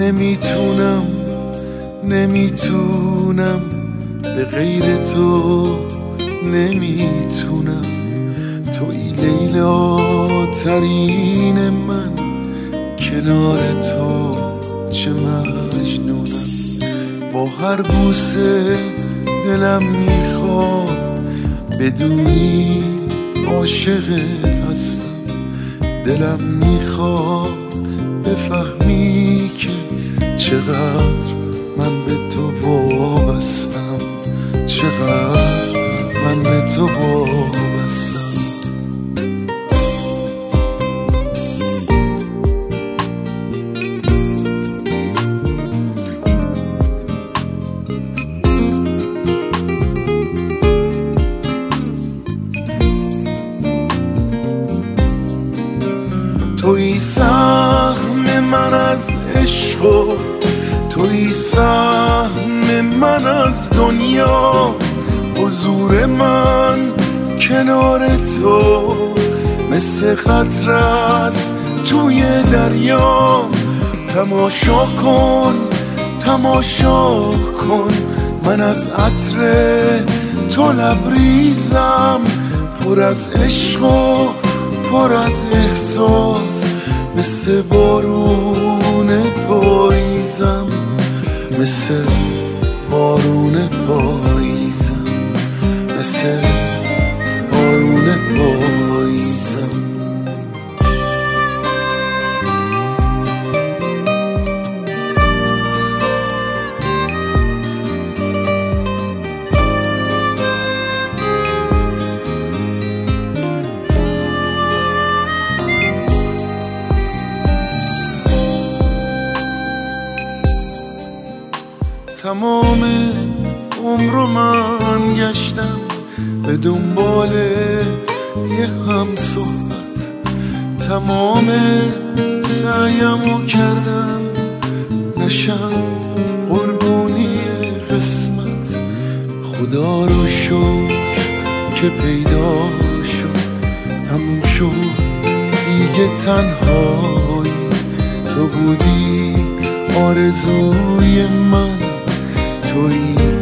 نمیتونم به غیر تو نمیتونم. توی لیلا ترین من، کنار تو چه مجنونم. با هر بوسه دلم میخواد بدونی عاشقت هستم. دلم میخواد بفهمی که چقدر من به تو وابستم، چقدر من به تو وابستم. توی سهم من از عشق و توی سهم من از دنیا. حضور من کنار تو مثل قطره است توی دریا. تماشا کن تماشا کن، من از عطر تو لبریزم. پر از عشق و پر از احساس، مثل بارون پاییزم، مثل بارون پاییزم، مثل بارون پاییزم. تمام عمرو من گشتم به دنبال یه هم صحبت. تمام سعیمو کردم نشم قربونی قسمت. خدا رو شکر که پیدا شد، تموم شد دیگه تنهایی. تو بودی آرزوی من، توی